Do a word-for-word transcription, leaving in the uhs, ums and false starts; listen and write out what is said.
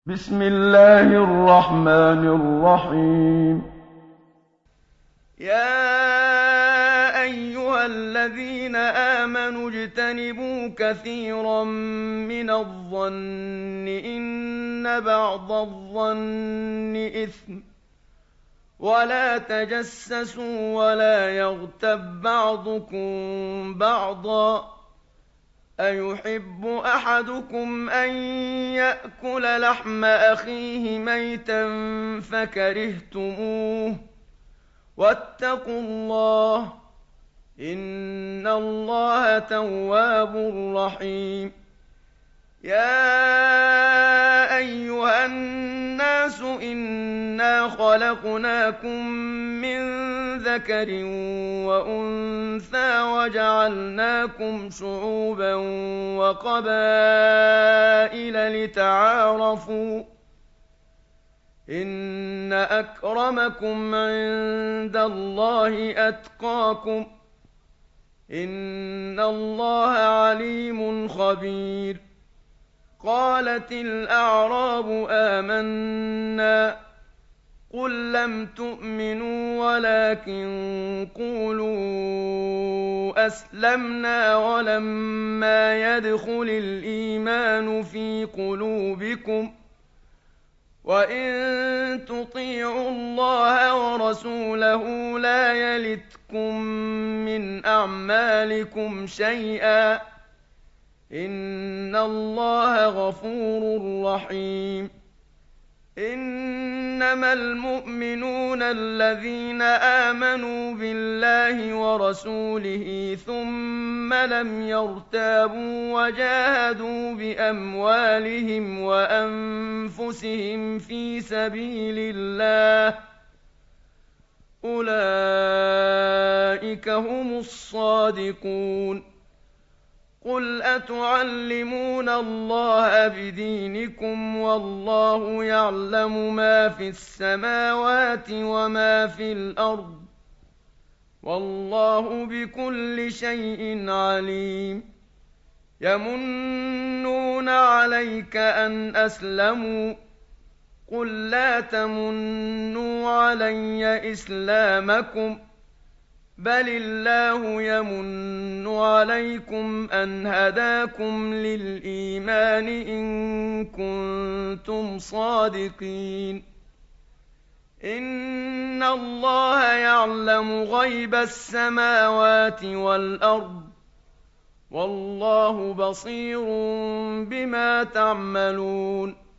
بسم الله الرحمن الرحيم. يا أيها الذين آمنوا اجتنبوا كثيرا من الظن إن بعض الظن إثم، ولا تجسسوا ولا يغتب بعضكم بعضا. أيحب أحدكم أن يأكل لحم أخيه ميتا فكرهتموه؟ واتقوا الله، إن الله تواب رحيم. يا أيها الناس إنا خلقناكم من ذكر وأنثى وجعلناكم شعوبا وقبائل لتعارفوا، إن أكرمكم عند الله أتقاكم، إن الله عليم خبير. قالت الأعراب آمنا، قل لم تؤمنوا ولكن قولوا أسلمنا ولما يدخل الإيمان في قلوبكم، وإن تطيعوا الله ورسوله لا يلتكم من أعمالكم شيئا، إن الله غفور رحيم. إنما المؤمنون الذين آمنوا بالله ورسوله ثم لم يرتابوا وجاهدوا بأموالهم وأنفسهم في سبيل الله، أولئك هم الصادقون. قل أتعلمون الله بدينكم والله يعلم ما في السماوات وما في الأرض، والله بكل شيء عليم. يمنون عليك أن أسلموا، قل لا تمنوا علي إسلامكم، بل الله يمن عليكم أن هداكم للإيمان إن كنتم صادقين. إن الله يعلم غيب السماوات والأرض، والله بصير بما تعملون.